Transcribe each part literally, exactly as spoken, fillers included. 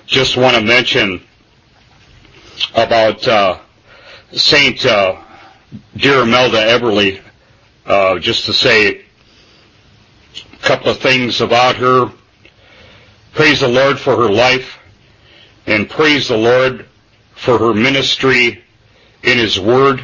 just want to mention about uh, Saint uh, dear Imelda Eberly, uh, just to say a couple of things about her. Praise the Lord for her life, and praise the Lord for her ministry in His Word.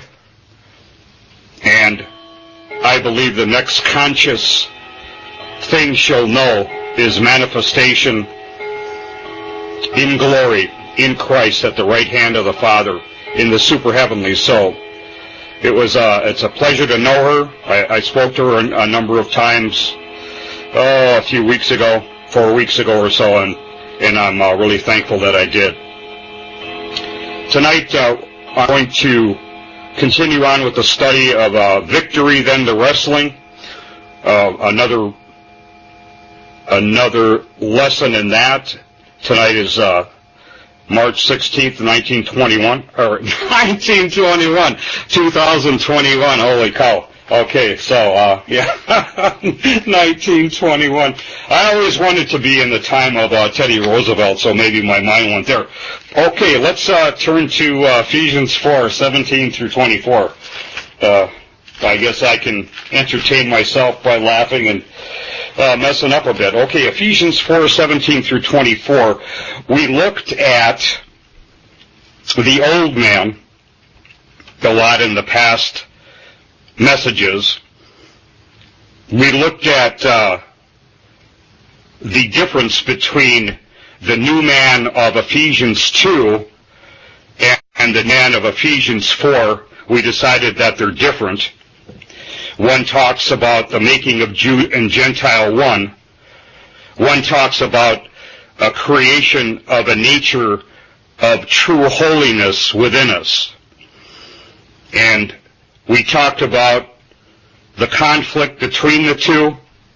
And I believe the next conscious thing she'll know is manifestation in glory in Christ at the right hand of the Father in the super heavenly. So it was uh, it's a pleasure to know her. I, I spoke to her a, a number of times oh, a few weeks ago, four weeks ago or so, and, and I'm uh, really thankful that I did. Tonight uh, I'm going to continue on with the study of uh, Victory, Then the Wrestling, uh, another another lesson in that. Tonight is uh, March sixteenth, nineteen twenty-one, or nineteen twenty-one, two thousand twenty-one, holy cow. Okay, so, uh, yeah, nineteen twenty-one. I always wanted to be in the time of uh, Teddy Roosevelt, so maybe my mind went there. Okay, let's uh, turn to uh, Ephesians four, seventeen through twenty-four. Uh, I guess I can entertain myself by laughing and uh, messing up a bit. Okay, Ephesians four, seventeen through twenty-four. We looked at the old man a lot in the past messages. We looked at uh, the difference between the new man of Ephesians two and, and the man of Ephesians four. We decided that they're different. One talks about the making of Jew and Gentile one. One talks about a creation of a nature of true holiness within us. And we talked about the conflict between the two,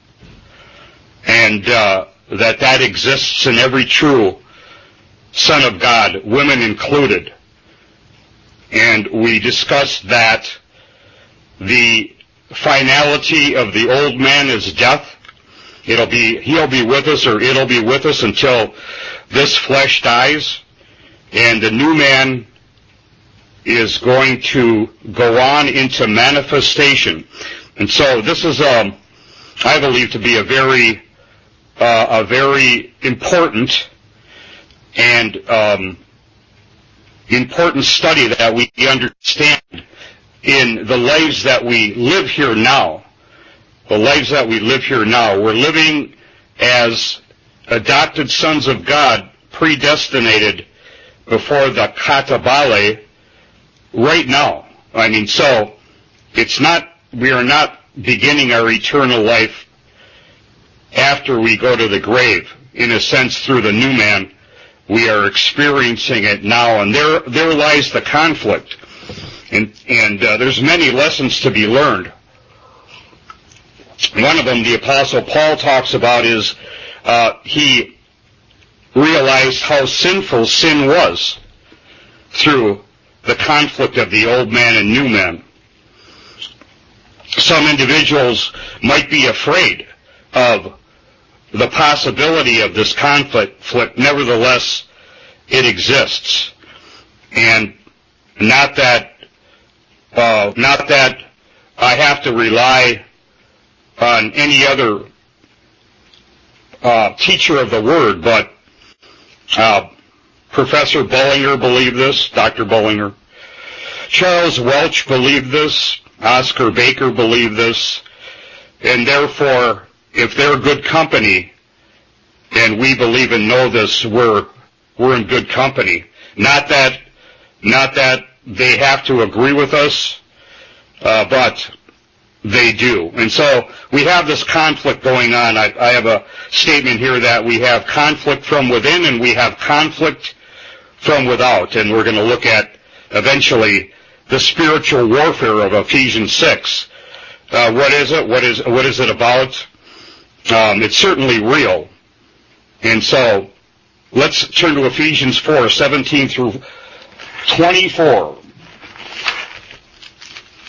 and uh, that that exists in every true Son of God, women included. And we discussed that the finality of the old man is death. It'll be, he'll be with us, or it'll be with us until this flesh dies, and the new man is going to go on into manifestation. And so this is, um, I believe, to be a very, uh, a very important and um, important study that we understand in the lives that we live here now. The lives that we live here now. We're living as adopted sons of God, predestinated before the katabale, right now. I mean, so it's not, we are not beginning our eternal life after we go to the grave. In a sense, through the new man, we are experiencing it now, and there there lies the conflict. And and uh, there's many lessons to be learned. One of them, the Apostle Paul talks about, is uh, he realized how sinful sin was through the conflict of the old man and new man. Some individuals might be afraid of the possibility of this conflict. Nevertheless, it exists. And not that, uh, not that I have to rely on any other uh, teacher of the Word, but uh, Professor Bullinger believed this, Doctor Bullinger. Charles Welch believed this. Oscar Baker believed this. And therefore, if they're good company, and we believe and know this, we're we're in good company. Not that, not that they have to agree with us, uh, but they do. And so we have this conflict going on. I, I have a statement here that we have conflict from within and we have conflict from without. And we're going to look at eventually the spiritual warfare of Ephesians six. Uh, what is it? What is what is it about? Um, it's certainly real. And so let's turn to Ephesians four, seventeen through twenty-four.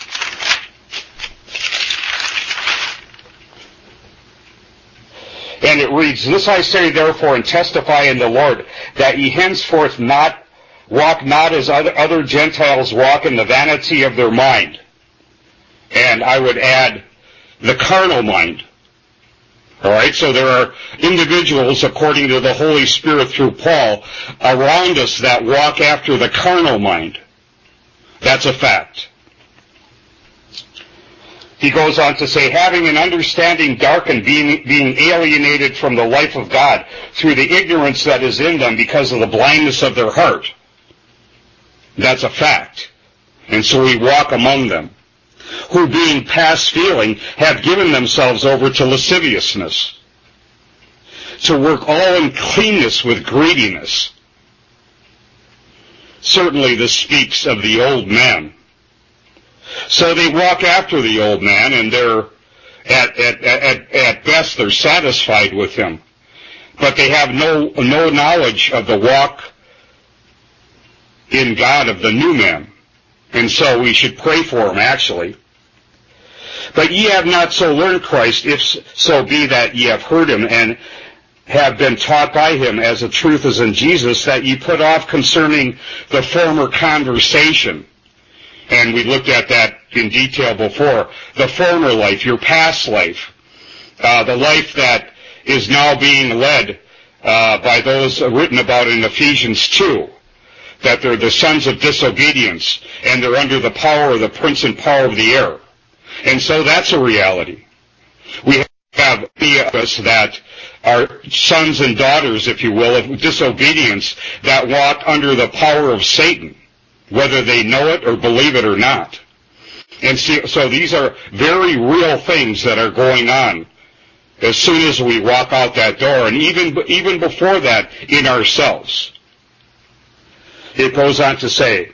And And it reads, "This I say therefore and testify in the Lord, that ye henceforth not walk not as other, other Gentiles walk in the vanity of their mind." And I would add, the carnal mind. All right, so there are individuals, according to the Holy Spirit through Paul, around us that walk after the carnal mind. That's a fact. He goes on to say, "Having an understanding darkened, being, being alienated from the life of God through the ignorance that is in them because of the blindness of their heart." That's a fact. And so we walk among them, who being past feeling have given themselves over to lasciviousness, to work all uncleanness with greediness. Certainly this speaks of the old man. So they walk after the old man, and they're, at, at, at, at best, they're satisfied with him. But they have no, no knowledge of the walk in God of the new man. And so we should pray for him, actually. "But ye have not so learned Christ, if so be that ye have heard him, and have been taught by him, as the truth is in Jesus, that ye put off concerning the former conversation." And we looked at that in detail before. The former life, your past life, uh, the life that is now being led uh, by those written about in Ephesians two, that they're the sons of disobedience, and they're under the power of the prince and power of the air. And so that's a reality. We have many of us that are sons and daughters, if you will, of disobedience, that walk under the power of Satan, whether they know it or believe it or not. And so these are very real things that are going on as soon as we walk out that door, and even, even before that in ourselves. It goes on to say,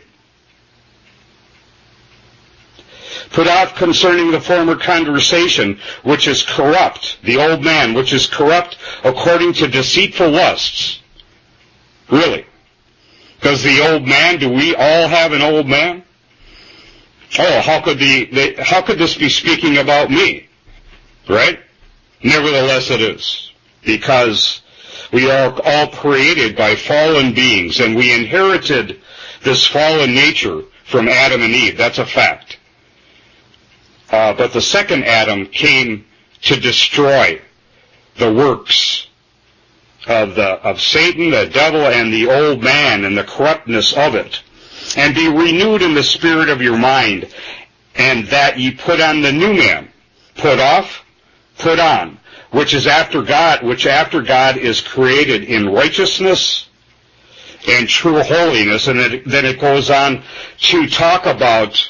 "Put off concerning the former conversation, which is corrupt," the old man, "which is corrupt according to deceitful lusts." Really? Because the old man, do we all have an old man? Oh, how could the, the how could this be speaking about me? Right? Nevertheless it is. Because we are all created by fallen beings, and we inherited this fallen nature from Adam and Eve. That's a fact. Uh, but the second Adam came to destroy the works of the of Satan, the devil, and the old man, and the corruptness of it, and be renewed in the spirit of your mind, and that ye put on the new man. Put off, put on, which is after God, which after God is created in righteousness and true holiness. And it, then it goes on to talk about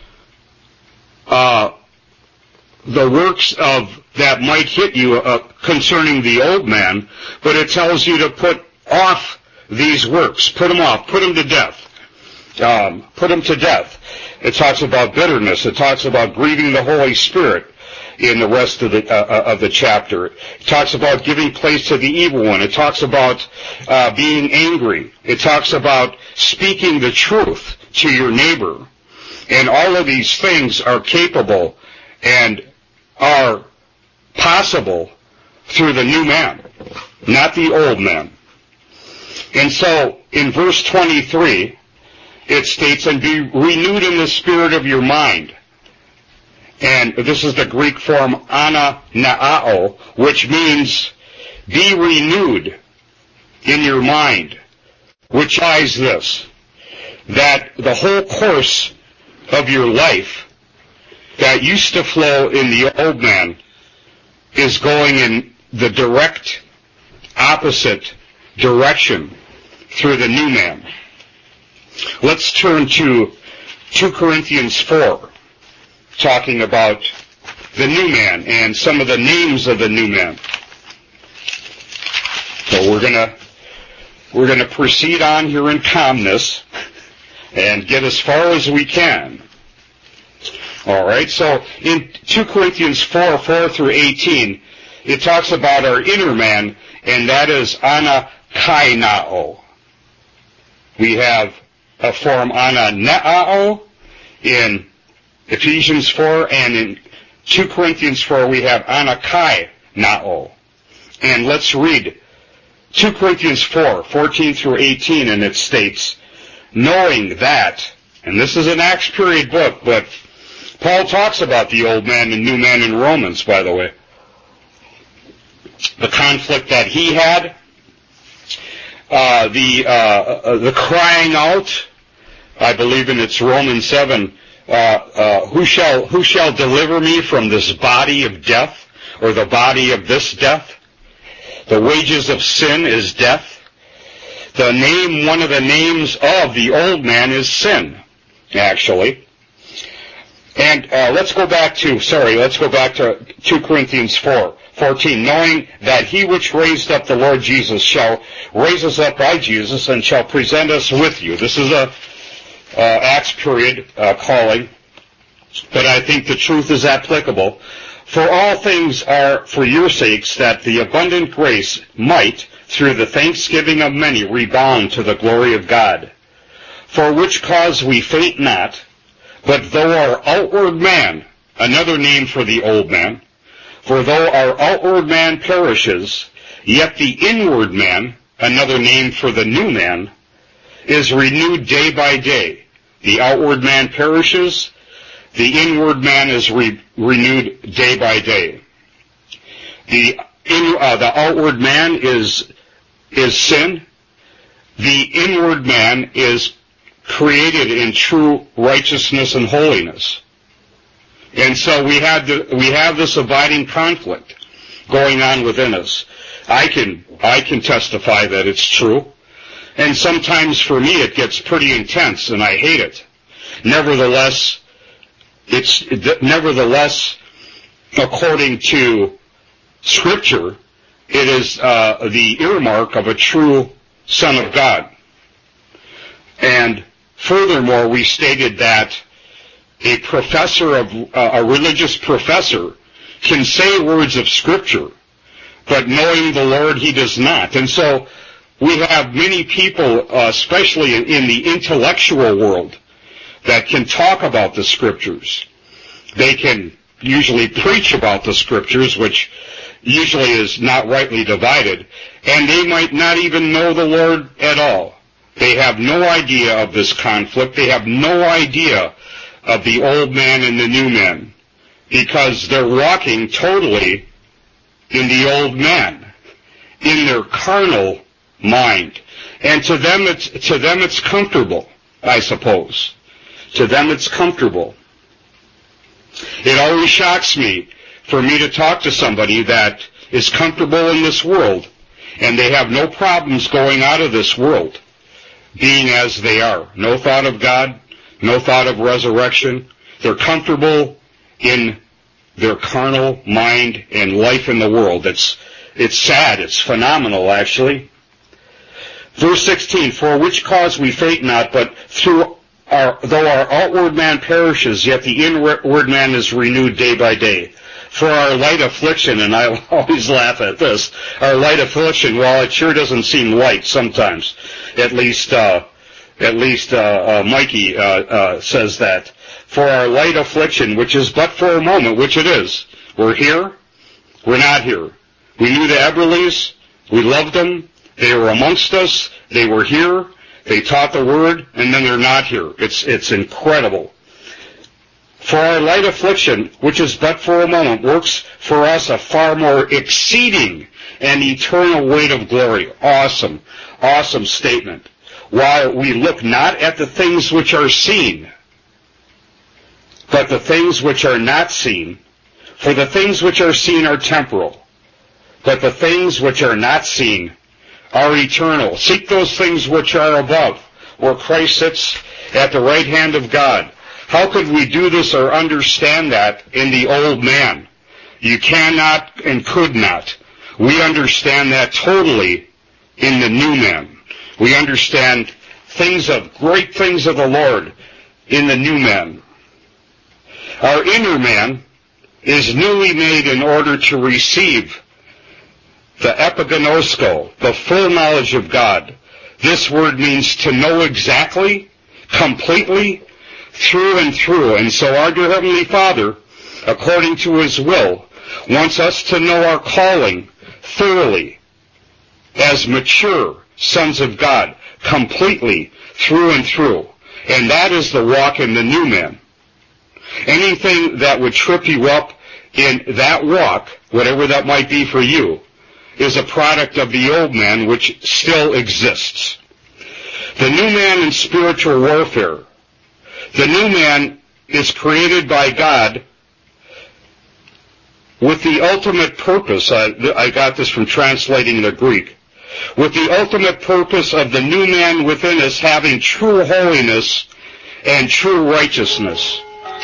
uh, the works of that might hit you uh, concerning the old man, but it tells you to put off these works. Put them off. Put them to death. Um, put them to death. It talks about bitterness. It talks about grieving the Holy Spirit in the rest of the uh, of the chapter. It talks about giving place to the evil one. It talks about uh, being angry. It talks about speaking the truth to your neighbor. And all of these things are capable and are possible through the new man, not the old man. And so in verse twenty-three, it states, "And be renewed in the spirit of your mind." And this is the Greek form ananao, which means be renewed in your mind, which implies this, that the whole course of your life that used to flow in the old man is going in the direct opposite direction through the new man. Let's turn to two Corinthians four, talking about the new man and some of the names of the new man. So we're gonna we're gonna proceed on here in calmness and get as far as we can. All right. So in two Corinthians four, four through eighteen, it talks about our inner man, and that is anakainao. We have a form ananao in Ephesians four, and in two Corinthians four we have anakainao. And let's read Second Corinthians four, fourteen through eighteen, and it states, knowing that, and this is an Acts period book, but Paul talks about the old man and new man in Romans, by the way. The conflict that he had, uh, the uh, the crying out, I believe in it's Romans seven, uh, uh, who shall who shall deliver me from this body of death, or the body of this death? The wages of sin is death. The name, one of the names of the old man is sin, actually. And uh, let's go back to, sorry, let's go back to Second Corinthians four, fourteen. Knowing that he which raised up the Lord Jesus shall raise us up by Jesus and shall present us with you. This is a uh, Acts period uh, calling, but I think the truth is applicable. For all things are for your sakes, that the abundant grace might, through the thanksgiving of many, rebound to the glory of God. For which cause we faint not, but though our outward man, another name for the old man, for though our outward man perishes, yet the inward man, another name for the new man, is renewed day by day. The outward man perishes, the inward man is re- renewed day by day. The in, uh, the outward man is is sin. The inward man is created in true righteousness and holiness. And so we have the, we have this abiding conflict going on within us. I can I can testify that it's true. And sometimes for me it gets pretty intense and I hate it. Nevertheless, it's nevertheless, according to Scripture, it is uh, the earmark of a true Son of God. And furthermore, we stated that a professor of uh, a religious professor can say words of Scripture, but knowing the Lord, he does not. And so we have many people, uh, especially in, in the intellectual world, that can talk about the Scriptures. They can usually preach about the Scriptures, which usually is not rightly divided, and they might not even know the Lord at all. They have no idea of this conflict. They have no idea of the old man and the new man, because they're walking totally in the old man, in their carnal mind. And to them it's, to them it's comfortable, I suppose. To them it's comfortable. It always shocks me for me to talk to somebody that is comfortable in this world, and they have no problems going out of this world, being as they are. No thought of God, no thought of resurrection. They're comfortable in their carnal mind and life in the world. It's, it's sad. It's phenomenal, actually. Verse sixteen, for which cause we faint not, but through Our, though our outward man perishes, yet the inward man is renewed day by day. For our light affliction, and I always laugh at this, our light affliction, well, it sure doesn't seem light sometimes. At least, uh, at least, uh, uh Mikey, uh, uh, says that. For our light affliction, which is but for a moment, which it is. We're here, we're not here. We knew the Eberleys, we loved them, they were amongst us, they were here, they taught the word, and then they're not here. It's, it's incredible. For our light affliction, which is but for a moment, works for us a far more exceeding and eternal weight of glory. Awesome, awesome statement. While we look not at the things which are seen, but the things which are not seen. For the things which are seen are temporal, but the things which are not seen are eternal. Seek those things which are above, where Christ sits at the right hand of God. How could we do this or understand that in the old man? You cannot and could not. We understand that totally in the new man. We understand things of, great things of the Lord in the new man. Our inner man is newly made in order to receive the epignosko, the full knowledge of God. This word means to know exactly, completely, through and through. And so our dear Heavenly Father, according to His will, wants us to know our calling thoroughly as mature sons of God, completely through and through. And that is the walk in the new man. Anything that would trip you up in that walk, whatever that might be for you, is a product of the old man which still exists. The new man in spiritual warfare. The new man is created by God with the ultimate purpose, I, I got this from translating the Greek, with the ultimate purpose of the new man within us having true holiness and true righteousness.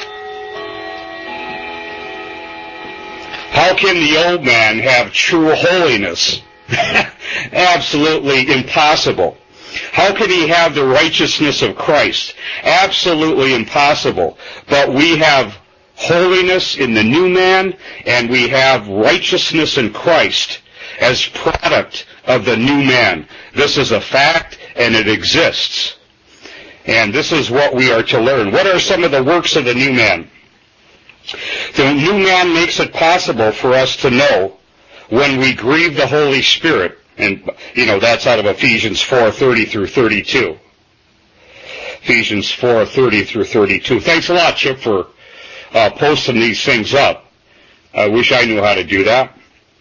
How can the old man have true holiness? Absolutely impossible. How can he have the righteousness of Christ? Absolutely impossible. But we have holiness in the new man, and we have righteousness in Christ as product of the new man. This is a fact, and it exists. And this is what we are to learn. What are some of the works of the new man? The new man makes it possible for us to know when we grieve the Holy Spirit. And, you know, that's out of Ephesians four thirty through thirty-two. Ephesians four thirty through thirty-two. Thanks a lot, Chip, for uh, posting these things up. I wish I knew how to do that.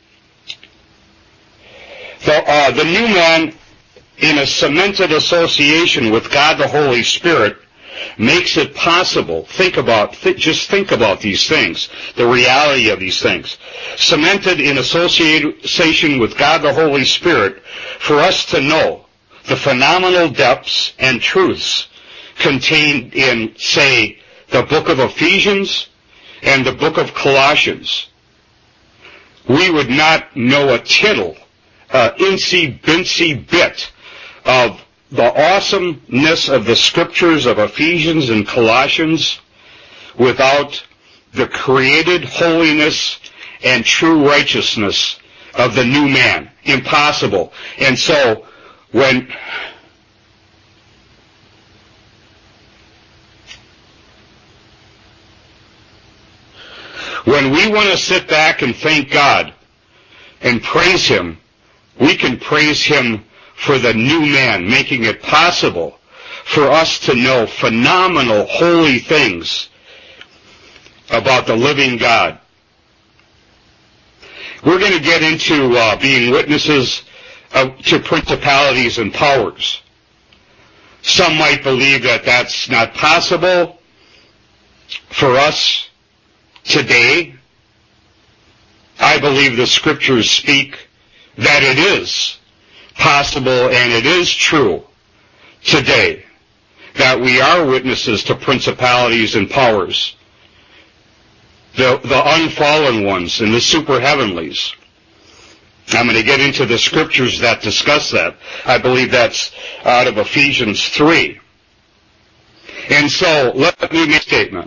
So, uh, the new man, in a cemented association with God the Holy Spirit, makes it possible. Think about, th- just think about these things, the reality of these things. Cemented in association with God the Holy Spirit, for us to know the phenomenal depths and truths contained in, say, the book of Ephesians and the book of Colossians. We would not know a tittle, uh, incy-bincy bit of the awesomeness of the scriptures of Ephesians and Colossians without the created holiness and true righteousness of the new man. Impossible. And so, when when we want to sit back and thank God and praise Him, we can praise Him for the new man, making it possible for us to know phenomenal holy things about the living God. We're going to get into uh, being witnesses uh, to principalities and powers. Some might believe that that's not possible for us today. I believe the scriptures speak that it is possible, and it is true today that we are witnesses to principalities and powers, the, the unfallen ones and the super heavenlies. I'm going to get into the scriptures that discuss that. I believe that's out of Ephesians three. And so, let me make a statement.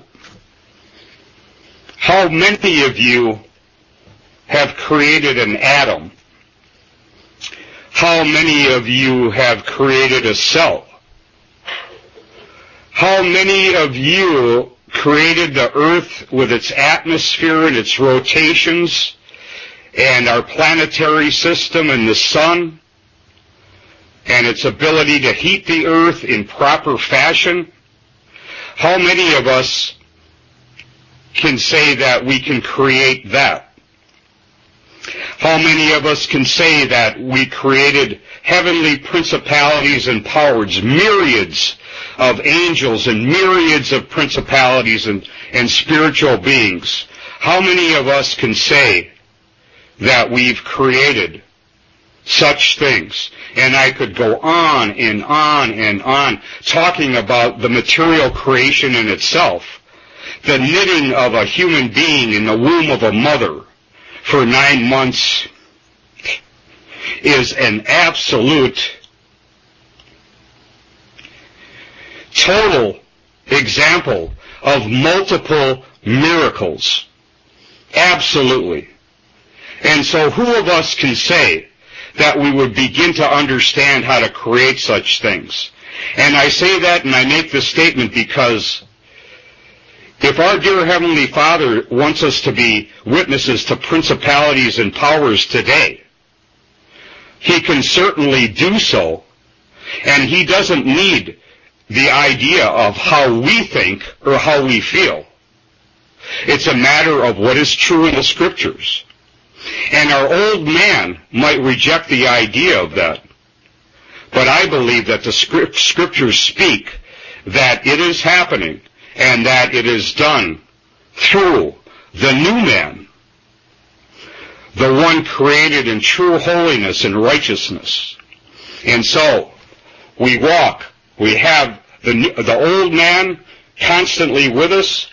How many of you have created an atom? How many of you have created a cell? How many of you created the earth with its atmosphere and its rotations and our planetary system and the sun and its ability to heat the earth in proper fashion? How many of us can say that we can create that? How many of us can say that we created heavenly principalities and powers, myriads of angels and myriads of principalities and, and spiritual beings? How many of us can say that we've created such things? And I could go on and on and on talking about the material creation in itself, the knitting of a human being in the womb of a mother for nine months is an absolute, total example of multiple miracles. Absolutely. And so who of us can say that we would begin to understand how to create such things? And I say that and I make this statement because if our dear Heavenly Father wants us to be witnesses to principalities and powers today, he can certainly do so, and he doesn't need the idea of how we think or how we feel. It's a matter of what is true in the Scriptures. And our old man might reject the idea of that. But I believe that the Scriptures speak that it is happening and that it is done through the new man, the one created in true holiness and righteousness. And so, we walk, we have the, the old man constantly with us,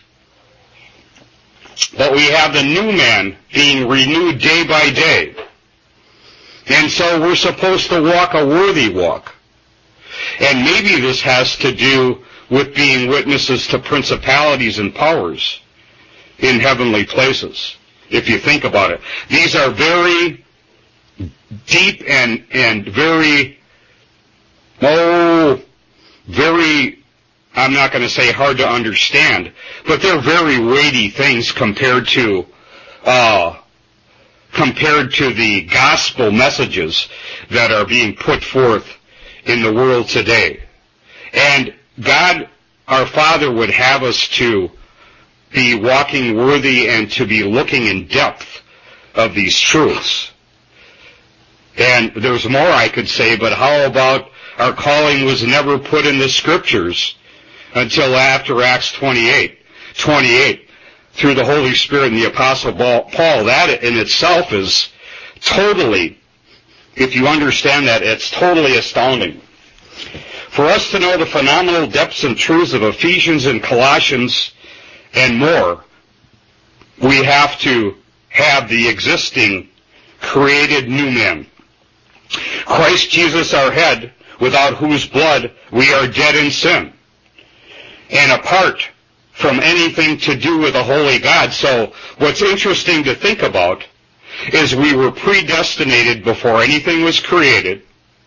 but we have the new man being renewed day by day. And so we're supposed to walk a worthy walk. And maybe this has to do with being witnesses to principalities and powers in heavenly places, if you think about it. These are very deep and, and very, oh, very, I'm not going to say hard to understand, but they're very weighty things compared to, uh, compared to the gospel messages that are being put forth in the world today. And God, our Father, would have us to be walking worthy and to be looking in depth of these truths. And there's more I could say, but how about our calling was never put in the Scriptures until after Acts twenty-eight, twenty-eight, through the Holy Spirit and the Apostle Paul. That in itself is totally, if you understand that, it's totally astounding. For us to know the phenomenal depths and truths of Ephesians and Colossians and more, we have to have the existing created new man. Christ Jesus our head, without whose blood we are dead in sin, and apart from anything to do with a holy God. So what's interesting to think about is we were predestinated before anything was created.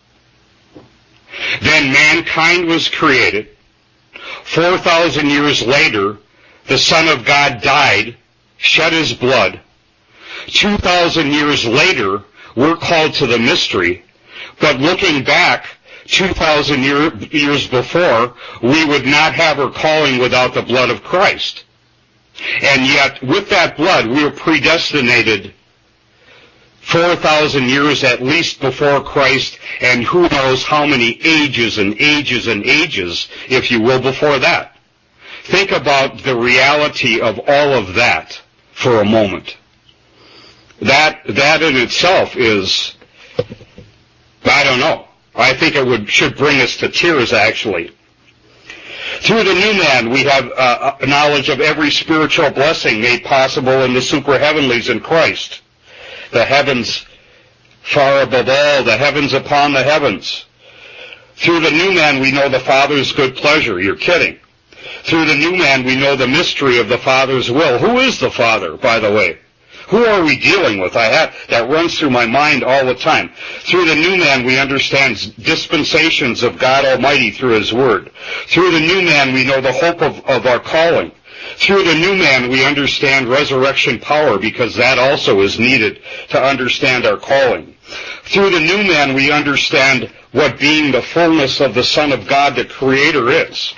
Then mankind was created. Four thousand years later, the Son of God died, shed his blood. Two thousand years later, we're called to the mystery. But looking back, two thousand year, years before, we would not have our calling without the blood of Christ. And yet, with that blood, we were predestinated four thousand years at least before Christ, and who knows how many ages and ages and ages, if you will, before that. Think about the reality of all of that for a moment. That, that in itself is, I don't know. I think it would should bring us to tears, actually. Through the new man, we have uh, knowledge of every spiritual blessing made possible in the super heavenlies in Christ. The heavens far above all, the heavens upon the heavens. Through the new man, we know the Father's good pleasure. You're kidding. Through the new man, we know the mystery of the Father's will. Who is the Father, by the way? Who are we dealing with? I have, that runs through my mind all the time. Through the new man, we understand dispensations of God Almighty through His Word. Through the new man, we know the hope of, of our calling. Through the new man, we understand resurrection power, because that also is needed to understand our calling. Through the new man, we understand what being the fullness of the Son of God, the Creator, is.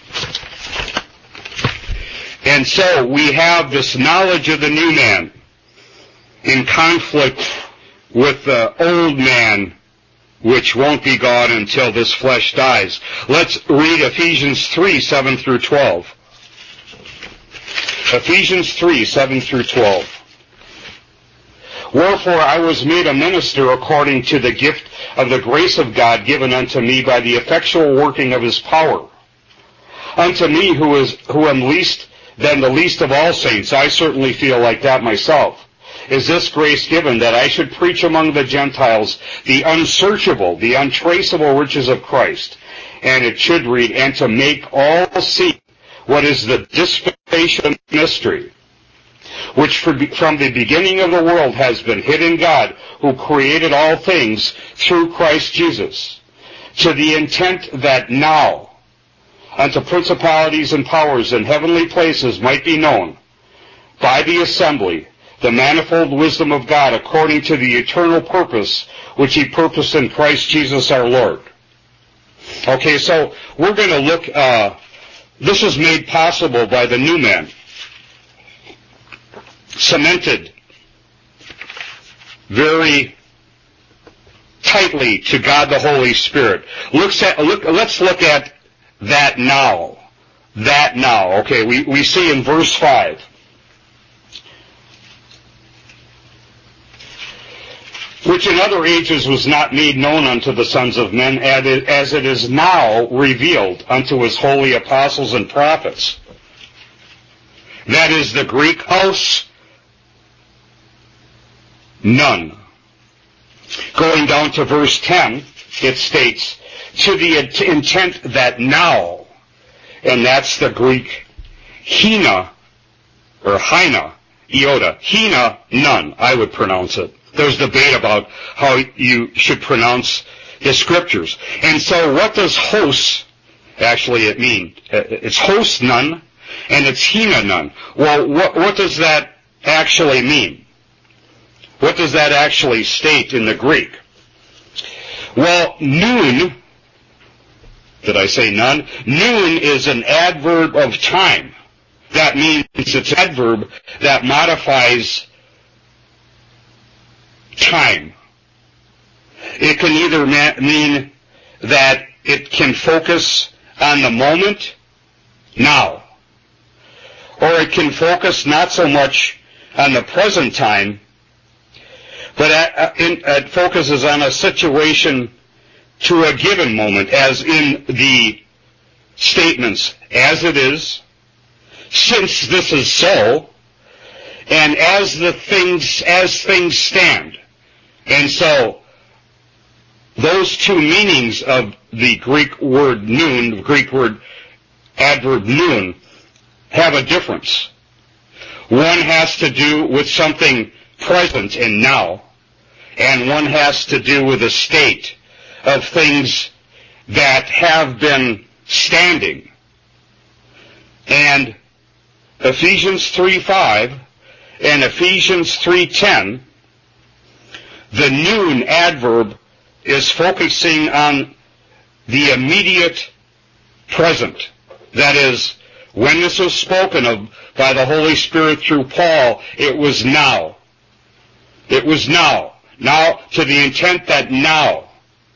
And so we have this knowledge of the new man in conflict with the old man, which won't be God until this flesh dies. Let's read Ephesians three, seven through twelve. Ephesians three, seven through twelve. Wherefore I was made a minister according to the gift of the grace of God given unto me by the effectual working of His power. Unto me who is who am least than the least of all saints, I certainly feel like that myself, is this grace given, that I should preach among the Gentiles the unsearchable, the untraceable riches of Christ. And it should read, and to make all see what is the dispensation mystery, which from the beginning of the world has been hid in God, who created all things through Christ Jesus, to the intent that now unto principalities and powers in heavenly places might be known by the assembly the manifold wisdom of God according to the eternal purpose which he purposed in Christ Jesus our Lord. Okay, so we're going to look, uh, this is made possible by the new man, cemented very tightly to God the Holy Spirit. Looks at, look, let's look at that now. That now. Okay, we, we see in verse five. Which in other ages was not made known unto the sons of men, as it is now revealed unto his holy apostles and prophets. That is the Greek house, none. Going down to verse ten, it states, to the intent that now, and that's the Greek hina, or hina, iota. Hina, none, I would pronounce it. There's debate about how you should pronounce the scriptures. And so what does hos actually it mean? It's hos none, and it's hina none. Well, what, what does that actually mean? What does that actually state in the Greek? Well, noon, did I say none? Noon is an adverb of time. That means it's an adverb that modifies time. It can either ma- mean that it can focus on the moment, now, or it can focus not so much on the present time, but it focuses on a situation to a given moment, as in the statements, as it is, since this is so, and as the things, as things stand. And so, those two meanings of the Greek word noon, the Greek word adverb noon, have a difference. One has to do with something present and now, and one has to do with a state of things that have been standing. And Ephesians three five and Ephesians three ten, the noon adverb is focusing on the immediate present. That is, when this was spoken of by the Holy Spirit through Paul, it was now. It was now. Now, to the intent that now.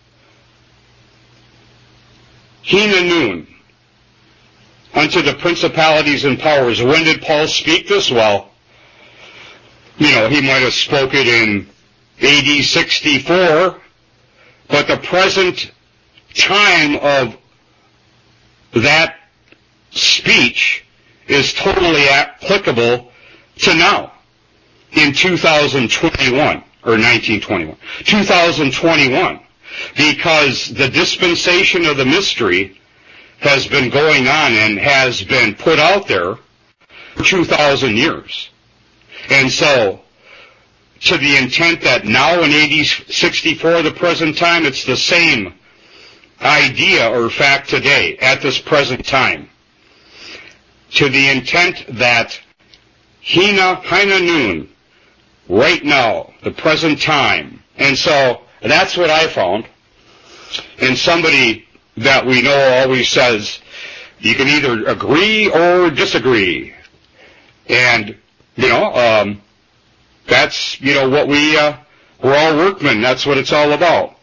Hina noon, unto the principalities and powers. When did Paul speak this? Well, you know, he might have spoken it in A D sixty-four, but the present time of that speech is totally applicable to now, in two thousand twenty-one, or nineteen twenty-one, two thousand twenty-one, because the dispensation of the mystery has been going on and has been put out there for two thousand years. And so, to the intent that now in A D sixty-four, the present time, it's the same idea or fact today, at this present time. To the intent that Hina, Hina noon, right now, the present time. And so, that's what I found. And somebody that we know always says, you can either agree or disagree. And, you know, um, that's, you know, what we, uh, we're all workmen. That's what it's all about.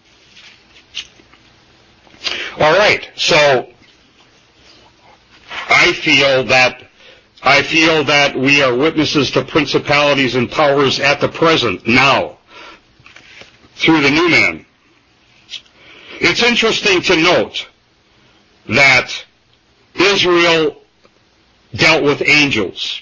All right. So, I feel that, I feel that we are witnesses to principalities and powers at the present, now, through the new man. It's interesting to note that Israel dealt with angels.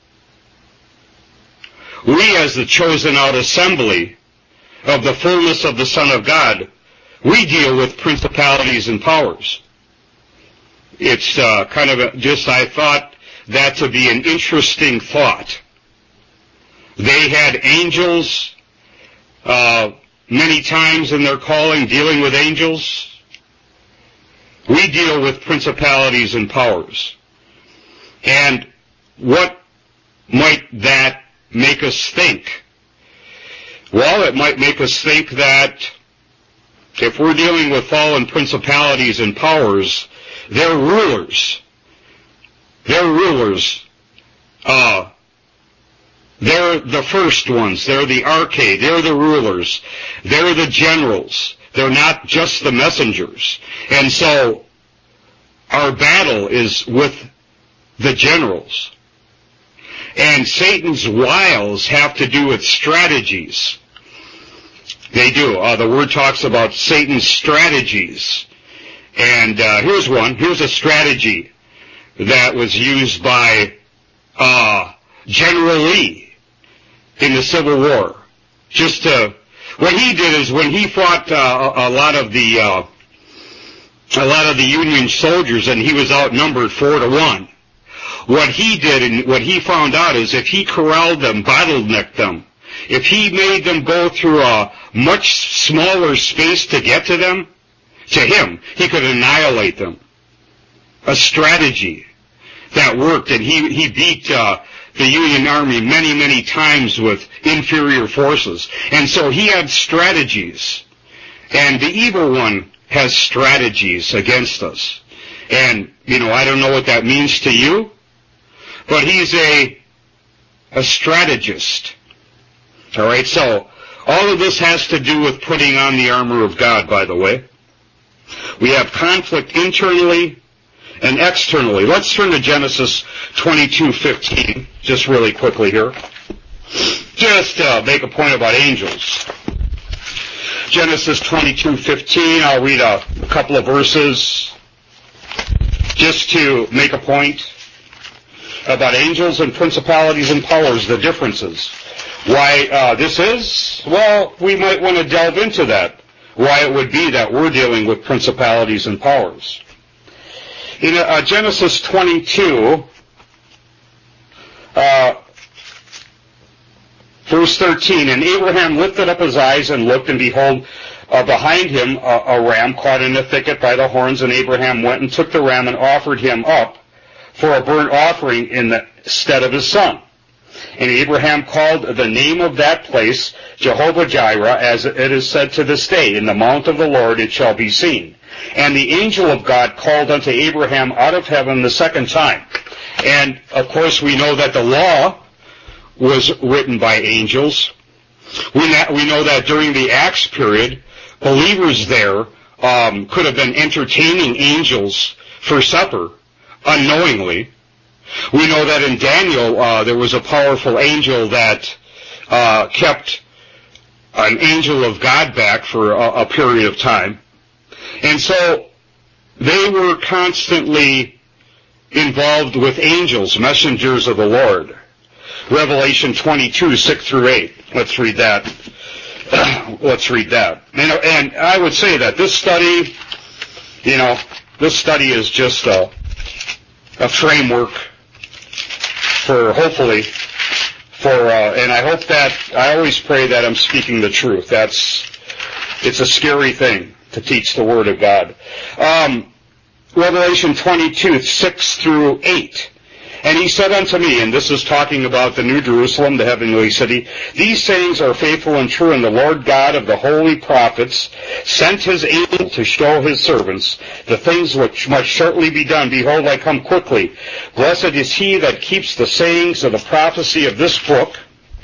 We, as the chosen out assembly of the fullness of the Son of God, we deal with principalities and powers. It's uh, kind of a, just, I thought that to be an interesting thought. They had angels uh, many times in their calling, dealing with angels. We deal with principalities and powers. And what might that make us think? Well, it might make us think that if we're dealing with fallen principalities and powers, they're rulers. They're rulers. Uh, they're the first ones. They're the archai. They're the rulers. They're the generals. They're not just the messengers. And so our battle is with the generals. And Satan's wiles have to do with strategies. They do. Uh, the Word talks about Satan's strategies. And uh, here's one. Here's a strategy that was used by uh, General Lee in the Civil War. Just to, what he did is when he fought uh, a lot of the uh, a lot of the Union soldiers, and he was outnumbered four to one. What he did and what he found out is if he corralled them, bottlenecked them, if he made them go through a much smaller space to get to them, to him, he could annihilate them. A strategy that worked, and he, he beat uh, the Union Army many, many times with inferior forces. And so he had strategies. And the evil one has strategies against us. And, you know, I don't know what that means to you, but he's a, a strategist. All right, so all of this has to do with putting on the armor of God, by the way. We have conflict internally and externally. Let's turn to Genesis twenty-two fifteen, just really quickly here. Just uh, make a point about angels. Genesis twenty-two fifteen, I'll read a, a couple of verses just to make a point about angels and principalities and powers, the differences. Why uh, this is? Well, we might want to delve into that. Why it would be that we're dealing with principalities and powers. In uh, Genesis twenty-two, uh, verse thirteen, and Abraham lifted up his eyes and looked, and behold, uh, behind him uh, a ram caught in a thicket by the horns, and Abraham went and took the ram and offered him up for a burnt offering in the stead of his son. And Abraham called the name of that place Jehovah-Jireh, as it is said to this day, in the mount of the Lord it shall be seen. And the angel of God called unto Abraham out of heaven the second time. And, of course, we know that the law was written by angels. We know that during the Acts period, believers there um, could have been entertaining angels for supper unknowingly. We know that in Daniel uh, there was a powerful angel that uh, kept an angel of God back for a, a period of time. And so they were constantly involved with angels, messengers of the Lord. Revelation twenty-two, six through eight. Let's read that. Let's read that. And, and I would say that this study, you know, this study is just a, a framework for, hopefully, for, uh, and I hope that, I always pray that I'm speaking the truth. That's, it's a scary thing to teach the Word of God. Um, Revelation twenty-two, six through eight. And he said unto me, and this is talking about the New Jerusalem, the heavenly city, these sayings are faithful and true, and the Lord God of the holy prophets sent his angel to show his servants the things which must shortly be done. Behold, I come quickly. Blessed is he that keeps the sayings of the prophecy of this book.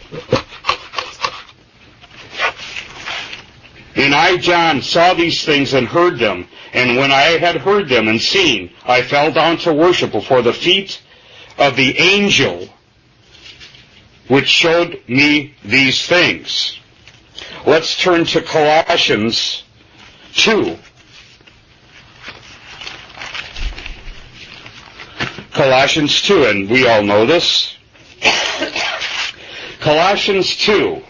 And I, John, saw these things and heard them. And when I had heard them and seen, I fell down to worship before the feet of the angel which showed me these things. Let's turn to Colossians two. Colossians two, and we all know this. Colossians two,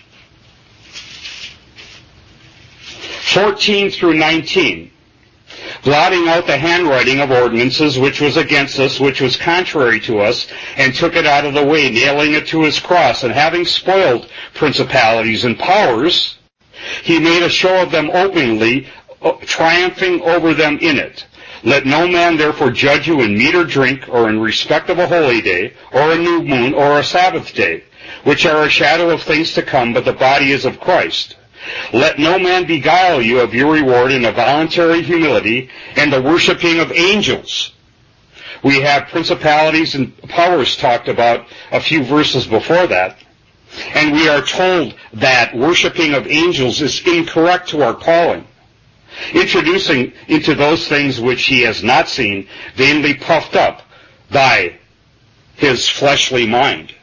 fourteen through nineteen. Blotting out the handwriting of ordinances which was against us, which was contrary to us, and took it out of the way, nailing it to his cross, and having spoiled principalities and powers, he made a show of them openly, triumphing over them in it. Let no man therefore judge you in meat or drink, or in respect of a holy day, or a new moon, or a Sabbath day, which are a shadow of things to come, but the body is of Christ. Let no man beguile you of your reward in a voluntary humility and the worshiping of angels. We have principalities and powers talked about a few verses before that. And we are told that worshiping of angels is incorrect to our calling, introducing into those things which he has not seen, vainly puffed up by his fleshly mind.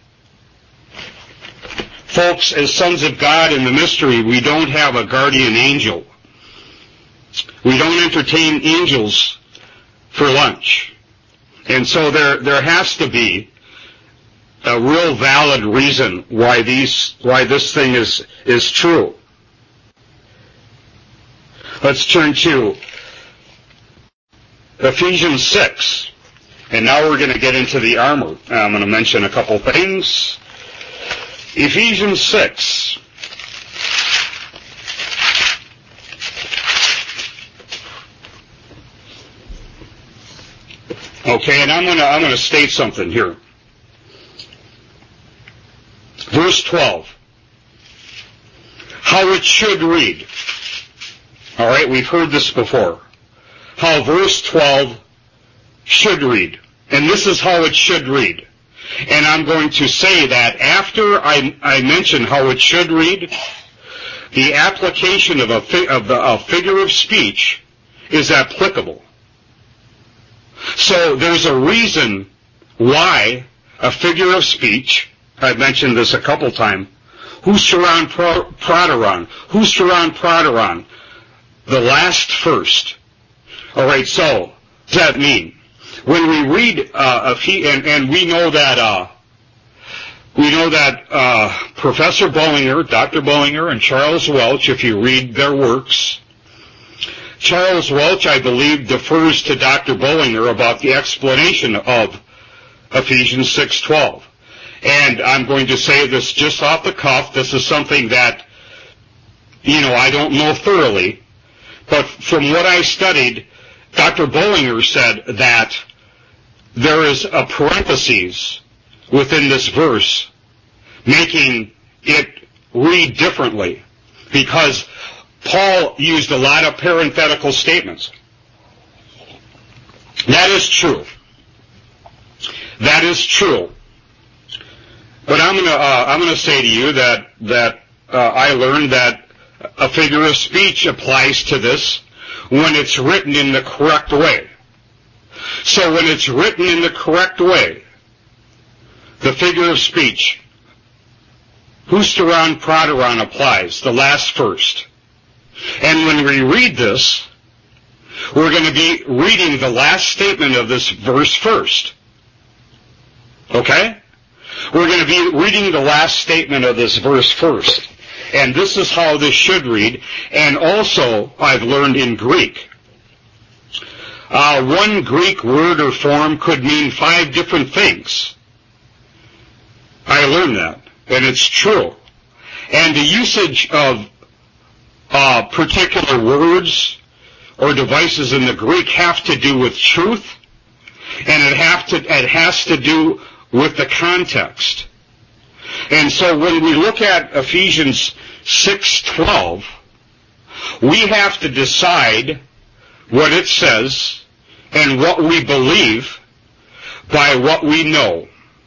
Folks, as sons of God in the mystery, we don't have a guardian angel. We don't entertain angels for lunch. And so there, there has to be a real valid reason why these, why this thing is, is true. Let's turn to Ephesians six. And now we're going to get into the armor. I'm going to mention a couple things. Ephesians six. Okay, and I'm going to I'm going to state something here. Verse twelve. How it should read. All right, we've heard this before. How verse twelve should read. And this is how it should read. And I'm going to say that after I, I mention how it should read, the application of a, fi- of the, a figure of speech is applicable. So there's a reason why a figure of speech, I've mentioned this a couple times, Husteron Prateron, Husteron Prateron, the last first. All right, so what does that mean? When we read, uh, a fee, and, and we know that, uh, we know that uh, Professor Bullinger, Doctor Bullinger, and Charles Welch, if you read their works, Charles Welch, I believe, defers to Doctor Bullinger about the explanation of Ephesians six twelve. And I'm going to say this just off the cuff. This is something that, you know, I don't know thoroughly. But from what I studied, Doctor Bullinger said that there is a parenthesis within this verse making it read differently, because Paul used a lot of parenthetical statements. That is true. That is true. But I'm gonna uh, I'm gonna say to you that that uh, I learned that a figure of speech applies to this when it's written in the correct way. So when it's written in the correct way, the figure of speech, Husteron Prateron, applies, the last first. And when we read this, we're going to be reading the last statement of this verse first. Okay? We're going to be reading the last statement of this verse first. And this is how this should read. And also, I've learned in Greek, uh, one Greek word or form could mean five different things. I learned that, and it's true. And the usage of uh, particular words or devices in the Greek have to do with truth, and it have to it has to do with the context. And so when we look at Ephesians six twelve, we have to decide what it says and what we believe by what we know.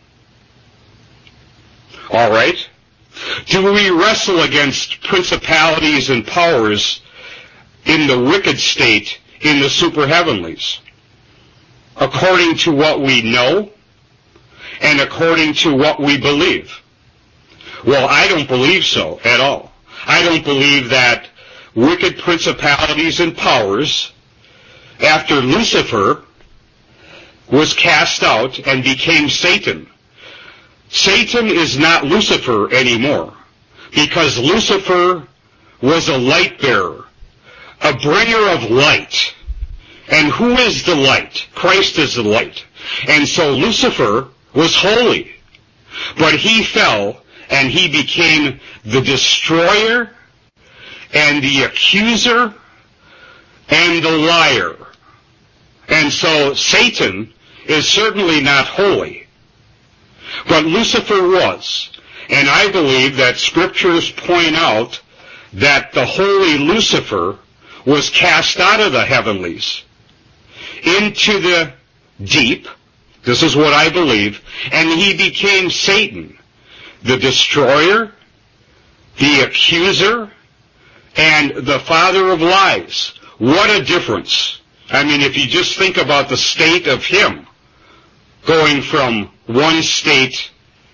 All right? Do we wrestle against principalities and powers in the wicked state in the superheavenlies, according to what we know and according to what we believe? Well, I don't believe so at all. I don't believe that wicked principalities and powers, after Lucifer was cast out and became Satan, Satan is not Lucifer anymore, because Lucifer was a light bearer, a bringer of light. And who is the light? Christ is the light. And so Lucifer was holy, but he fell and he became the destroyer and the accuser and the liar. And so Satan is certainly not holy. But Lucifer was. And I believe that scriptures point out that the holy Lucifer was cast out of the heavenlies into the deep. This is what I believe. And he became Satan, the destroyer, the accuser, and the father of lies. What a difference. I mean, if you just think about the state of him, going from one state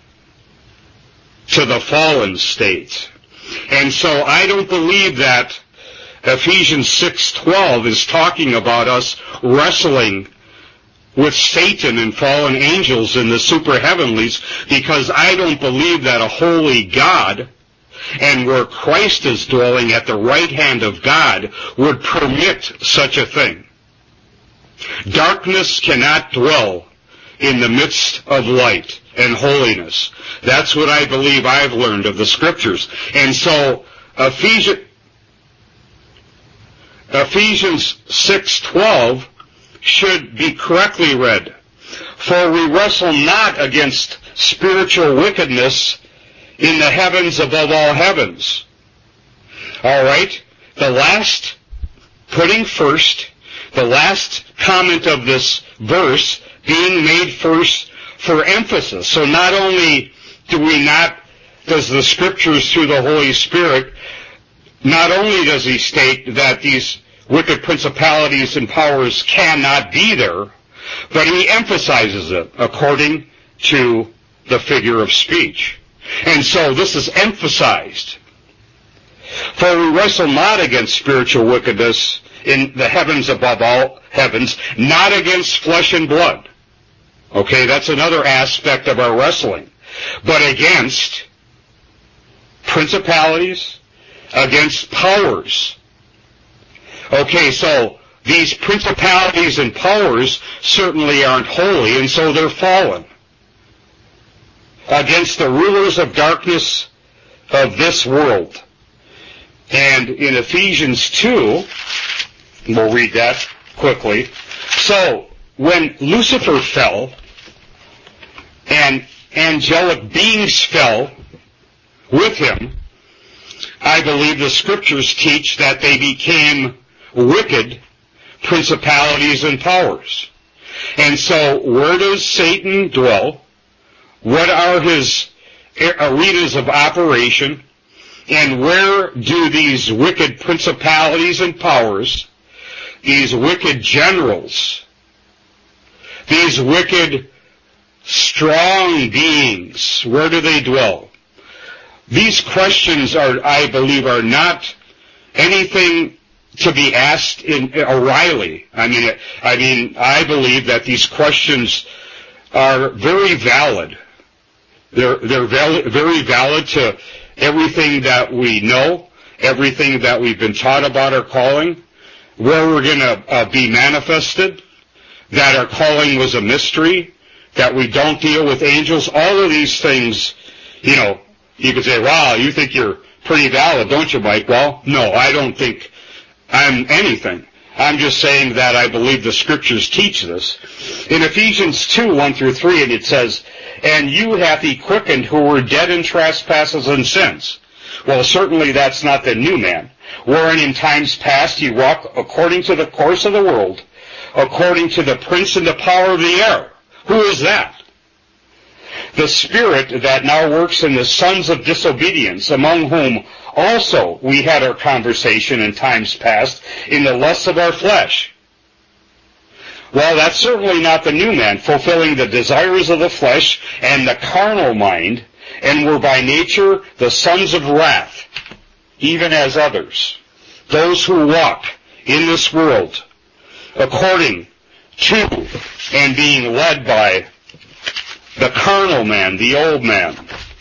to the fallen state. And so I don't believe that Ephesians six twelve is talking about us wrestling with Satan and fallen angels in the super heavenlies, because I don't believe that a holy God, and where Christ is dwelling at the right hand of God, would permit such a thing. Darkness cannot dwell in the midst of light and holiness. That's what I believe I've learned of the scriptures. And so Ephesians, Ephesians six twelve should be correctly read. For we wrestle not against spiritual wickedness in the heavens above all heavens. All right? The last, putting first, the last comment of this verse being made first for emphasis. So not only do we not, does the scriptures through the Holy Spirit, not only does he state that these wicked principalities and powers cannot be there, but he emphasizes it according to the figure of speech. And so this is emphasized. For we wrestle not against spiritual wickedness in the heavens above all heavens, not against flesh and blood. Okay, that's another aspect of our wrestling. But against principalities, against powers. Okay, so these principalities and powers certainly aren't holy, and so they're fallen. Against the rulers of darkness of this world. And in Ephesians two, we'll read that quickly. So, when Lucifer fell, and angelic beings fell with him, I believe the scriptures teach that they became wicked principalities and powers. And so, where does Satan dwell? What are his arenas of operation? And where do these wicked principalities and powers, these wicked generals, these wicked strong beings, where do they dwell? These questions are, I believe, are not anything to be asked in O'Reilly. I mean, I mean, I believe that these questions are very valid. They're, they're val- very valid to everything that we know, everything that we've been taught about our calling, where we're going to uh, be manifested, that our calling was a mystery, that we don't deal with angels. All of these things, you know, you could say, wow, you think you're pretty valid, don't you, Mike? Well, no, I don't think I'm anything. I'm just saying that I believe the scriptures teach this. In Ephesians two, one through three, and it says, and you hath he quickened who were dead in trespasses and sins. Well, certainly that's not the new man, wherein in times past ye walked according to the course of the world, according to the prince and the power of the air. Who is that? The spirit that now works in the sons of disobedience, among whom also we had our conversation in times past in the lusts of our flesh. Well, that's certainly not the new man, fulfilling the desires of the flesh and the carnal mind, and were by nature the sons of wrath, even as others. Those who walk in this world according to and being led by the carnal man, the old man.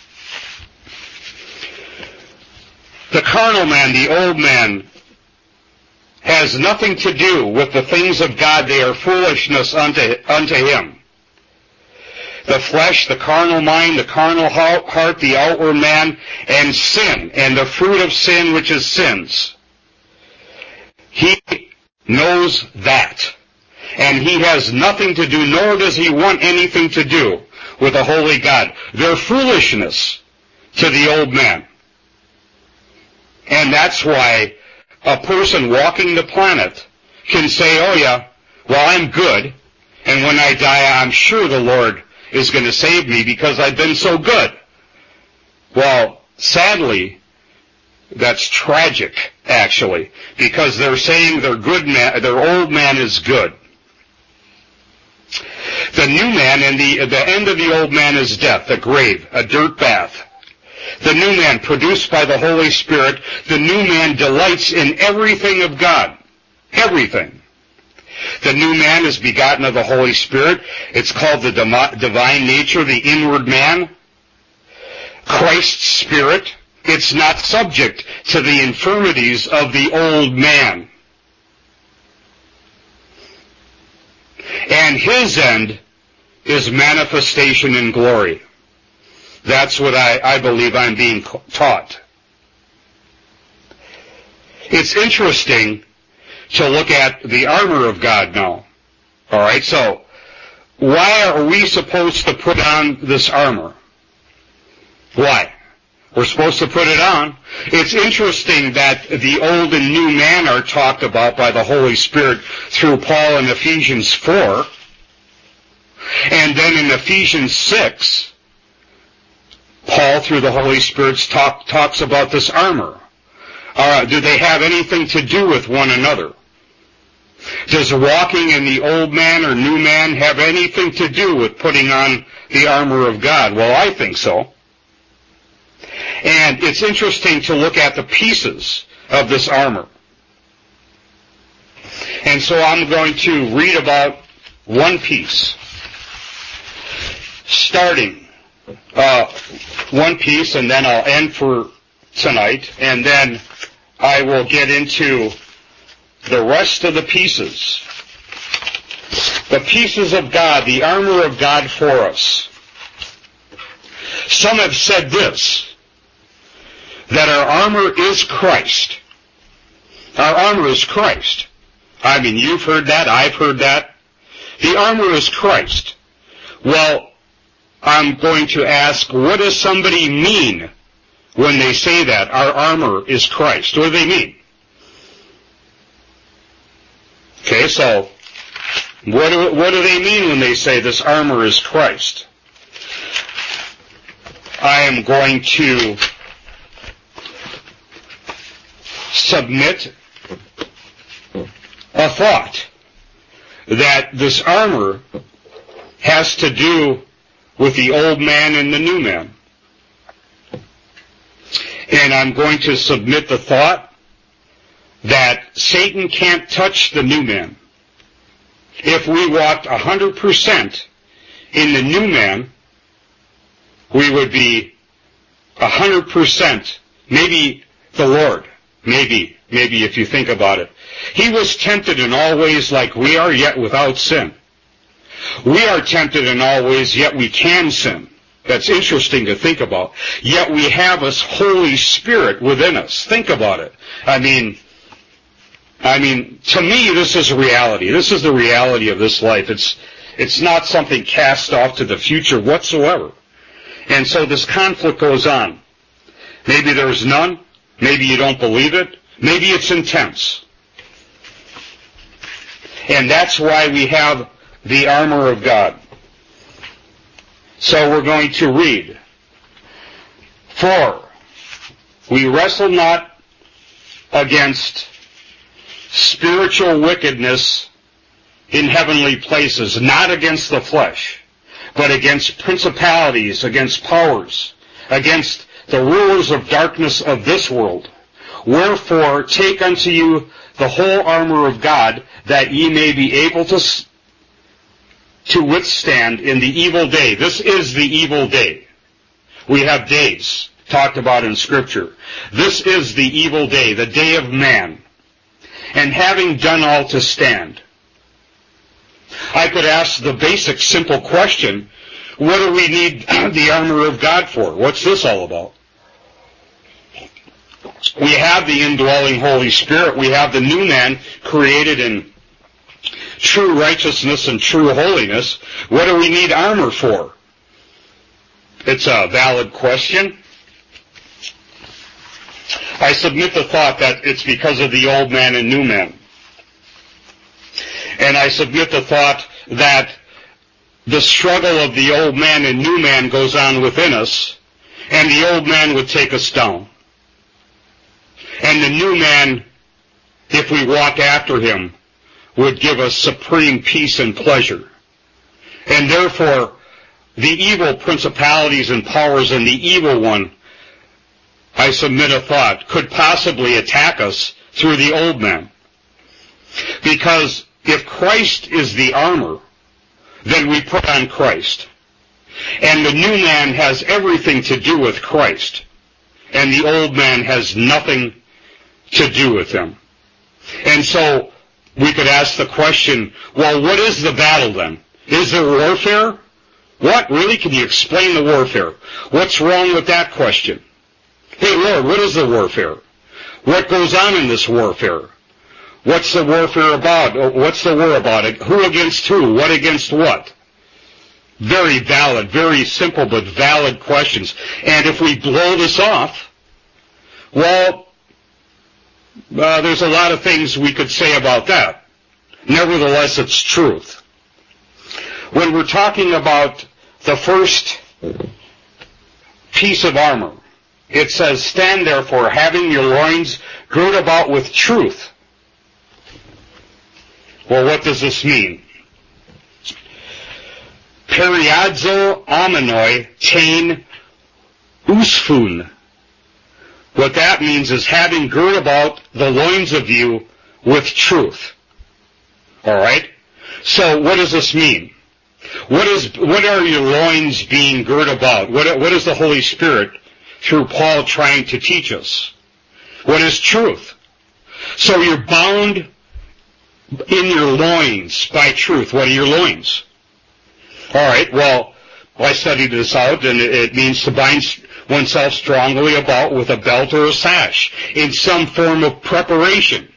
The carnal man, the old man, has nothing to do with the things of God. They are foolishness unto, unto him. The flesh, the carnal mind, the carnal heart, the outward man, and sin, and the fruit of sin, which is sins. He knows that. And he has nothing to do, nor does he want anything to do with a holy God. They're foolishness to the old man. And that's why a person walking the planet can say, oh yeah, well, I'm good, and when I die, I'm sure the Lord is going to save me because I've been so good. Well, sadly, that's tragic, actually, because they're saying their good man, their old man is good. The new man, and the, the end of the old man is death, a grave, a dirt bath. The new man, produced by the Holy Spirit, the new man delights in everything of God. Everything. The new man is begotten of the Holy Spirit. It's called the divine nature, the inward man. Christ's Spirit. It's not subject to the infirmities of the old man. And his end is manifestation in glory. That's what I, I believe I'm being taught. It's interesting to look at the armor of God now. All right, so why are we supposed to put on this armor? Why? We're supposed to put it on. It's interesting that the old and new man are talked about by the Holy Spirit through Paul in Ephesians four. And then in Ephesians six, Paul, through the Holy Spirit, talk, talks about this armor. Uh, do they have anything to do with one another? Does walking in the old man or new man have anything to do with putting on the armor of God? Well, I think so. And it's interesting to look at the pieces of this armor. And so I'm going to read about one piece. Starting uh, one piece, and then I'll end for tonight, and then I will get into the rest of the pieces. The pieces of God, the armor of God for us. Some have said this, that our armor is Christ. Our armor is Christ. I mean, you've heard that, I've heard that. The armor is Christ. Well, I'm going to ask, what does somebody mean when they say that our armor is Christ? What do they mean? Okay, so what do, what do they mean when they say this armor is Christ? I am going to submit a thought that this armor has to do with the old man and the new man. And I'm going to submit the thought that Satan can't touch the new man. If we walked one hundred percent in the new man, we would be one hundred percent, maybe the Lord, maybe, maybe if you think about it. He was tempted in all ways like we are, yet without sin. We are tempted in all ways, yet we can sin. That's interesting to think about. Yet we have this Holy Spirit within us. Think about it. I mean, I mean, to me, this is reality. This is the reality of this life. It's, it's not something cast off to the future whatsoever. And so this conflict goes on. Maybe there's none. Maybe you don't believe it. Maybe it's intense. And that's why we have the armor of God. So we're going to read. For we wrestle not against spiritual wickedness in heavenly places, not against the flesh, but against principalities, against powers, against the rulers of darkness of this world. Wherefore take unto you the whole armor of God, that ye may be able to to withstand in the evil day. This is the evil day. We have days talked about in Scripture. This is the evil day, the day of man. And having done all to stand. I could ask the basic, simple question, what do we need the armor of God for? What's this all about? We have the indwelling Holy Spirit. We have the new man created in true righteousness and true holiness, what do we need armor for? It's a valid question. I submit the thought that it's because of the old man and new man. And I submit the thought that the struggle of the old man and new man goes on within us, and the old man would take us down. And the new man, if we walk after him, would give us supreme peace and pleasure. And therefore, the evil principalities and powers and the evil one, I submit a thought, could possibly attack us through the old man. Because if Christ is the armor, then we put on Christ. And the new man has everything to do with Christ. And the old man has nothing to do with him. And so we could ask the question, well, what is the battle then? Is there warfare? What? Really? Can you explain the warfare? What's wrong with that question? Hey, Lord, what is the warfare? What goes on in this warfare? What's the warfare about? What's the war about? Who against who? What against what? Very valid, very simple but valid questions. And if we blow this off, well, uh, there's a lot of things we could say about that. Nevertheless, it's truth. When we're talking about the first piece of armor, it says, stand therefore, having your loins girt about with truth. Well, what does this mean? Periadzo aminoi tain usfun. What that means is having girt about the loins of you with truth. Alright? So what does this mean? What is, what are your loins being girt about? What, what is the Holy Spirit through Paul trying to teach us? What is truth? So you're bound in your loins by truth. What are your loins? Alright, well, I studied this out, and it means to bind oneself strongly about with a belt or a sash in some form of preparation.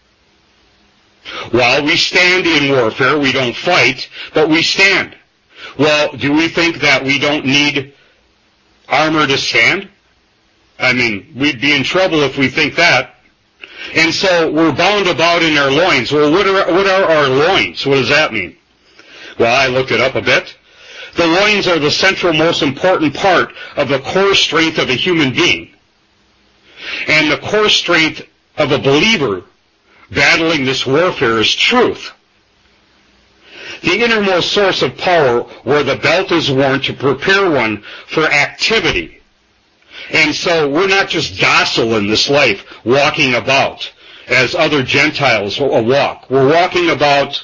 While we stand in warfare, we don't fight, but we stand. Well, do we think that we don't need armor to stand? I mean, we'd be in trouble if we think that. And so we're bound about in our loins. Well, what are, what are our loins? What does that mean? Well, I looked it up a bit. The loins are the central most important part of the core strength of a human being. And the core strength of a believer battling this warfare is truth. The innermost source of power where the belt is worn to prepare one for activity. And so we're not just docile in this life, walking about as other Gentiles walk. We're walking about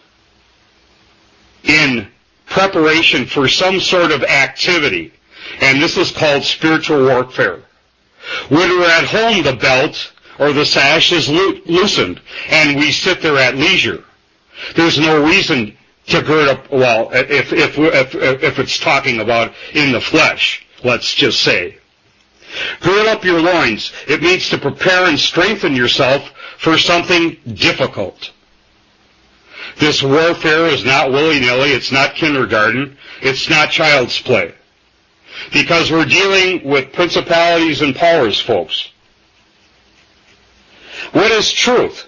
in preparation for some sort of activity. And this is called spiritual warfare. When we're at home, the belt or the sash is lo- loosened, and we sit there at leisure. There's no reason to gird up, well, if, if, if, if it's talking about in the flesh, let's just say. Gird up your loins. It means to prepare and strengthen yourself for something difficult. This warfare is not willy-nilly. It's not kindergarten. It's not child's play. Because we're dealing with principalities and powers, folks. What is truth?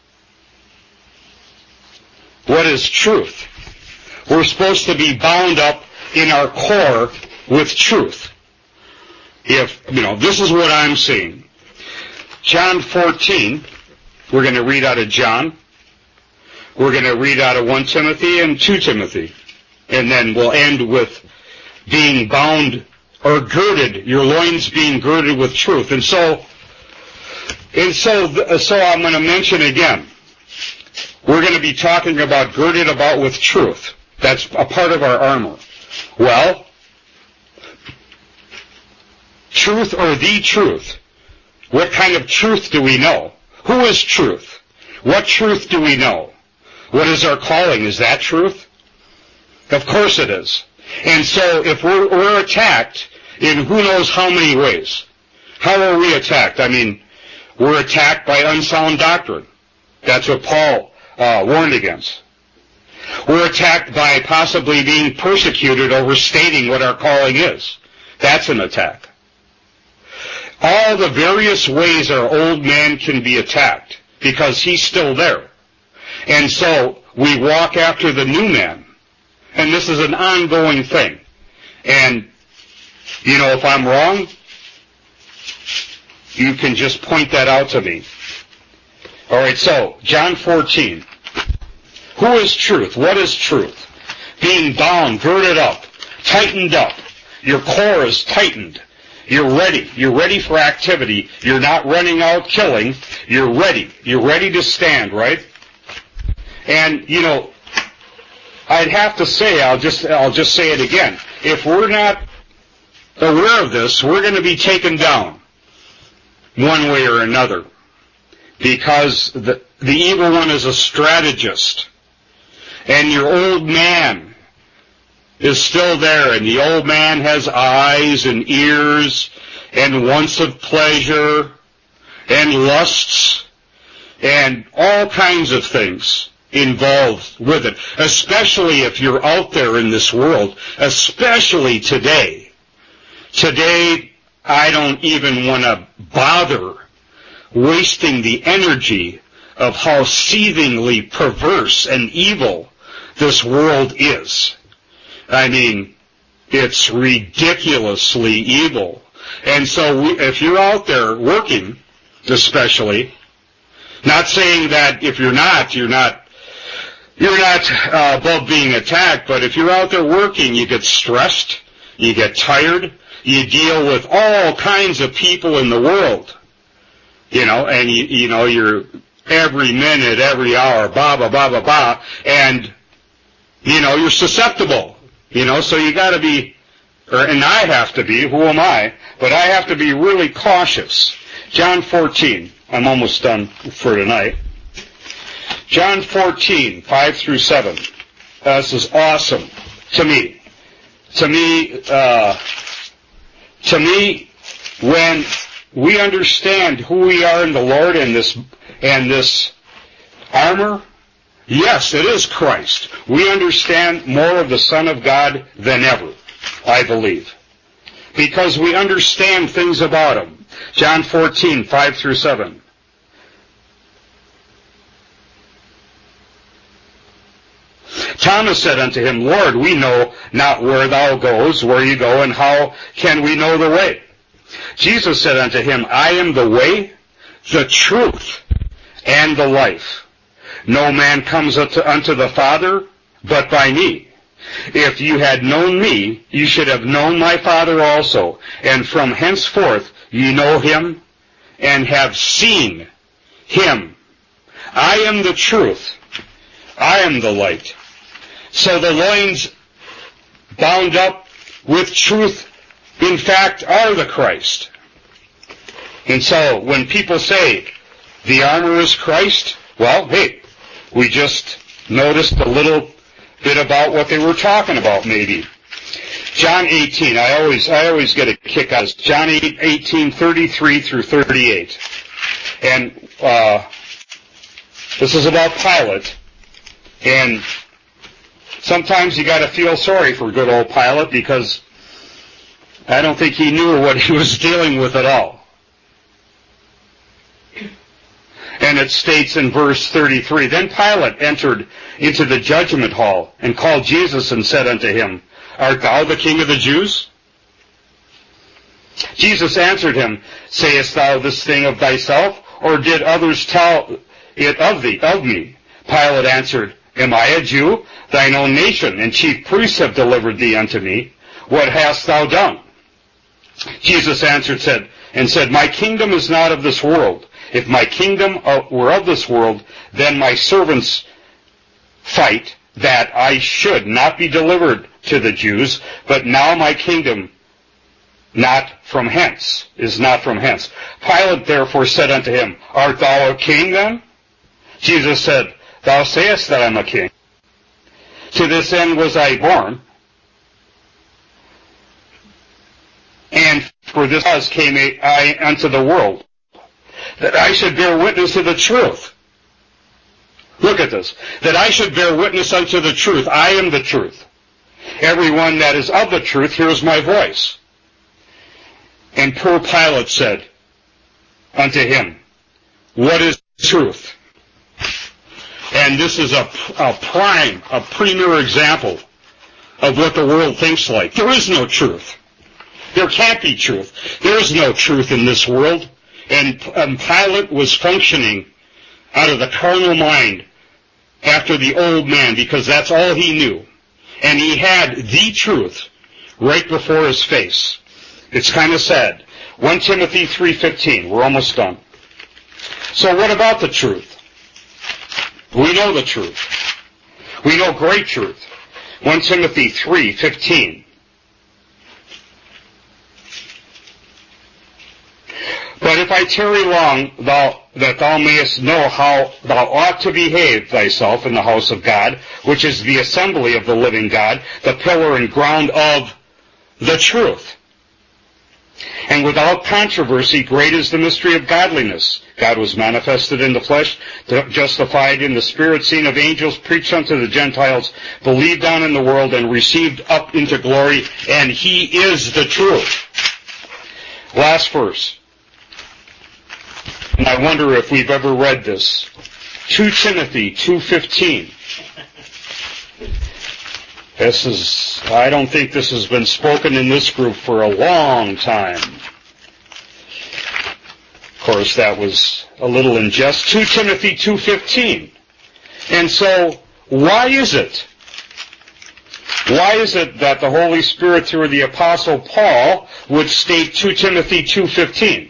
What is truth? We're supposed to be bound up in our core with truth. If, you know, this is what I'm seeing. John fourteen, we're going to read out of John. We're going to read out of First Timothy and Second Timothy. And then we'll end with being bound or girded, your loins being girded with truth. And so, and so, so I'm going to mention again, we're going to be talking about girded about with truth. That's a part of our armor. Well, truth or the truth? What kind of truth do we know? Who is truth? What truth do we know? What is our calling? Is that truth? Of course it is. And so if we're, we're attacked in who knows how many ways, how are we attacked? I mean, we're attacked by unsound doctrine. That's what Paul uh, warned against. We're attacked by possibly being persecuted over stating what our calling is. That's an attack. All the various ways our old man can be attacked, because he's still there. And so we walk after the new man. And this is an ongoing thing. And, you know, if I'm wrong, you can just point that out to me. All right, so John fourteen. Who is truth? What is truth? Being bound, girded up, tightened up. Your core is tightened. You're ready. You're ready for activity. You're not running out killing. You're ready. You're ready to stand, right? And, you know, I'd have to say, I'll just, I'll just say it again. If we're not aware of this, we're going to be taken down one way or another. Because the, the evil one is a strategist. And your old man is still there, and the old man has eyes and ears and wants of pleasure and lusts and all kinds of things involved with it, especially if you're out there in this world, especially today. Today, I don't even want to bother wasting the energy of how seethingly perverse and evil this world is. I mean, it's ridiculously evil. And so we, if you're out there working, especially, not saying that if you're not, you're not, you're not uh, above being attacked, but if you're out there working, you get stressed, you get tired, you deal with all kinds of people in the world, you know, and you, you know, you're every minute, every hour, blah, blah, blah, blah, blah, and, you know, you're susceptible, you know, so you gotta be, or, and I have to be, who am I, but I have to be really cautious. John fourteen, I'm almost done for tonight. John fourteen, five through seven. Uh, this is awesome to me. To me, uh, to me, when we understand who we are in the Lord and this, and this armor, yes, it is Christ. We understand more of the Son of God than ever, I believe. Because we understand things about Him. John fourteen, five through seven. Thomas said unto him, Lord, we know not where thou goes, where you go, and how can we know the way? Jesus said unto him, I am the way, the truth, and the life. No man comes unto the Father but by me. If you had known me, you should have known my Father also. And from henceforth you know him and have seen him. I am the truth. I am the light. So the loins bound up with truth, in fact, are the Christ. And so when people say the armor is Christ, well, hey, we just noticed a little bit about what they were talking about, maybe. John eighteen, I always, I always get a kick out of this. John eighteen, thirty-three through thirty-eight. And, uh, this is about Pilate. And sometimes you gotta feel sorry for good old Pilate because I don't think he knew what he was dealing with at all. And it states in verse thirty-three, Then Pilate entered into the judgment hall and called Jesus and said unto him, Art thou the King of the Jews? Jesus answered him, Sayest thou this thing of thyself, or did others tell it of thee, of me? Pilate answered, Am I a Jew? Thine own nation and chief priests have delivered thee unto me. What hast thou done? Jesus answered said, and said, My kingdom is not of this world. If my kingdom were of this world, then my servants fight that I should not be delivered to the Jews, but now my kingdom not from hence, is not from hence. Pilate therefore said unto him, Art thou a king then? Jesus said, Thou sayest that I am a king. To this end was I born, and for this cause came I unto the world, that I should bear witness to the truth. Look at this. That I should bear witness unto the truth. I am the truth. Everyone that is of the truth hears my voice. And poor Pilate said unto him, what is truth? And this is a, a prime, a premier example of what the world thinks like. There is no truth. There can't be truth. There is no truth in this world. And, and Pilate was functioning out of the carnal mind after the old man, because that's all he knew. And he had the truth right before his face. It's kind of sad. First Timothy three fifteen. We're almost done. So what about the truth? We know the truth. We know great truth. First Timothy three fifteen. But if I tarry long, thou, that thou mayest know how thou ought to behave thyself in the house of God, which is the assembly of the living God, the pillar and ground of the truth. And without controversy, great is the mystery of godliness. God was manifested in the flesh, justified in the spirit, seen of angels, preached unto the Gentiles, believed on in the world, and received up into glory, and he is the truth. Last verse. And I wonder if we've ever read this. Second Timothy two fifteen. This is, I don't think this has been spoken in this group for a long time. Of course, that was a little in jest. Second Timothy two fifteen. And so, why is it? Why is it that the Holy Spirit, through the Apostle Paul, would state Second Timothy two fifteen?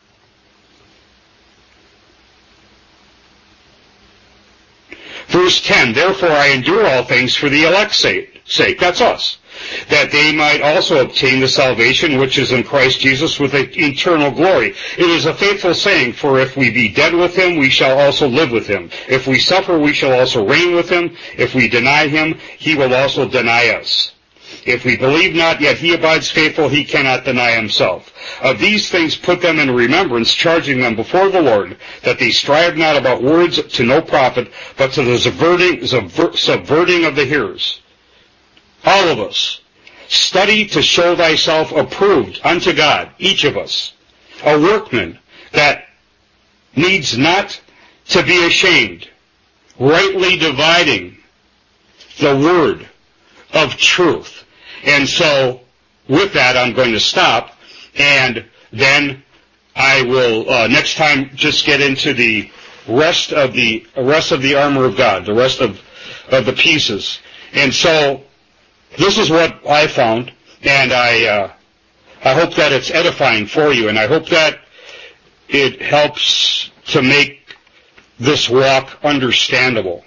Verse ten, therefore I endure all things for the elect's sake, that's us, that they might also obtain the salvation which is in Christ Jesus with eternal glory. It is a faithful saying, for if we be dead with him, we shall also live with him. If we suffer, we shall also reign with him. If we deny him, he will also deny us. If we believe not, yet he abides faithful, he cannot deny himself. Of these things put them in remembrance, charging them before the Lord, that they strive not about words to no profit, but to the subverting, subverting of the hearers. All of us. Study to show thyself approved unto God, each of us. A workman that needs not to be ashamed, rightly dividing the word of truth. And so, with that, I'm going to stop, and then I will, uh, next time, just get into the rest of the rest of the armor of God, the rest of, of the pieces. And so, this is what I found, and I, uh, I hope that it's edifying for you, and I hope that it helps to make this walk understandable.